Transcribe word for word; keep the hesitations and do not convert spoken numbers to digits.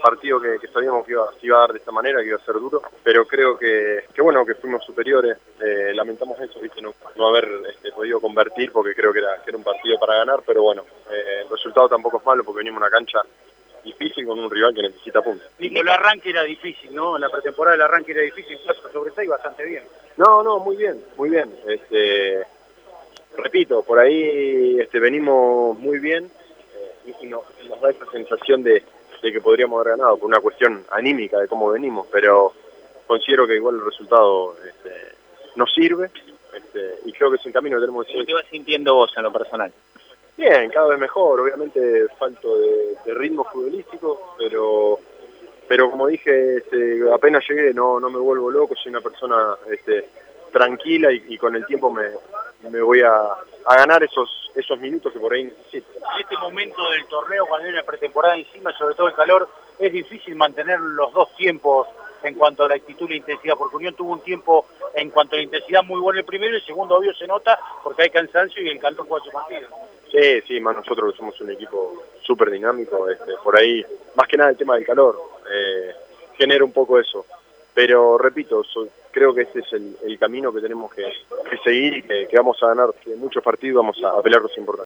partido que, que sabíamos que iba, se iba a dar de esta manera, que iba a ser duro, pero creo que, que bueno, que fuimos superiores. Eh, lamentamos eso, ¿viste? No, no haber este, podido convertir, porque creo que era, que era un partido para ganar, pero bueno, eh, el resultado tampoco es malo porque venimos a una cancha difícil con un rival que necesita puntos. Nico, el arranque era difícil, ¿no? En la pretemporada el arranque era difícil, sobre todo y bastante bien. No, no, muy bien, muy bien. Este, repito, por ahí este, venimos muy bien eh, y, y, nos, y nos da esa sensación de, de que podríamos haber ganado por una cuestión anímica de cómo venimos, pero considero que igual el resultado este, nos sirve este, y creo que es un camino que tenemos que seguir. ¿Cómo te vas sintiendo vos en lo personal? Bien, cada vez mejor, obviamente falto de, de ritmo futbolístico, pero pero como dije, este, apenas llegué no no me vuelvo loco, soy una persona este, tranquila y, y con el tiempo me, me voy a, a ganar esos esos minutos que por ahí necesito. En este momento del torneo, cuando hay una pretemporada encima, sobre todo el calor, es difícil mantener los dos tiempos en cuanto a la actitud y la intensidad, porque Unión tuvo un tiempo en cuanto a la intensidad muy bueno el primero, y el segundo obvio se nota porque hay cansancio y el calor juega su partido. Sí, sí, más nosotros que somos un equipo súper dinámico, este, por ahí, más que nada el tema del calor, eh, genera un poco eso. Pero repito, so, creo que este es el, el camino que tenemos que, que seguir y que, que vamos a ganar muchos partidos, vamos a, a pelear los importantes.